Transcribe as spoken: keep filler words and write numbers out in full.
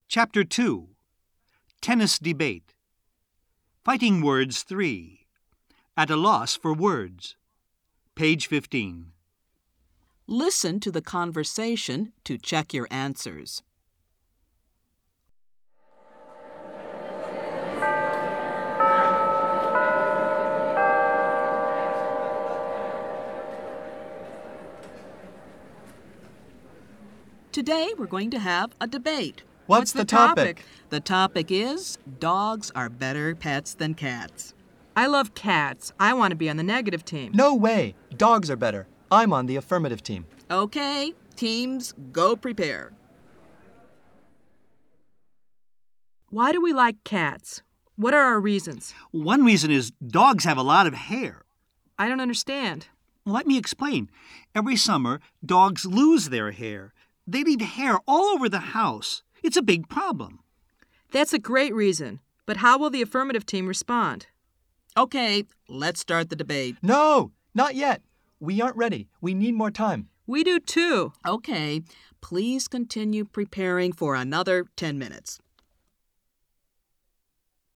Chapter two. Tennis Debate. Fighting Words three. At a Loss for Words. Page fifteen. Listen to the conversation to check your answers. Today we're going to have a debate. What's, What's the, the topic? topic? The topic is dogs are better pets than cats. I love cats. I want to be on the negative team. No way. Dogs are better. I'm on the affirmative team. Okay, teams, go prepare. Why do we like cats? What are our reasons? One reason is dogs have a lot of hair. I don't understand. Let me explain. Every summer, dogs lose their hair. They leave hair all over the house. It's a big problem. That's a great reason. But how will the affirmative team respond? Okay, let's start the debate. No, not yet. We aren't ready. We need more time. We do too. Okay, please continue preparing for another ten minutes.